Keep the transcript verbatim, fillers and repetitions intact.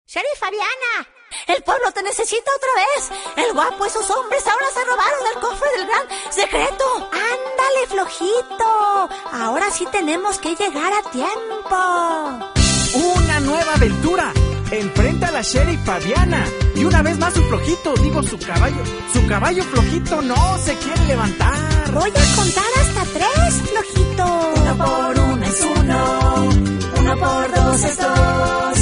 Sheriff Fabiana, el pueblo te necesita otra vez. El guapo y sus hombres ahora se robaron el cofre del gran secreto. Ándale, flojito. Ahora sí tenemos que llegar a tiempo. Una nueva aventura. Enfrenta a la Sheriff Fabiana. Y una vez más su flojito, digo su caballo. Su caballo flojito no se quiere levantar. Voy a contar hasta tres, flojito. Uno por uno es uno. Uno por dos es dos.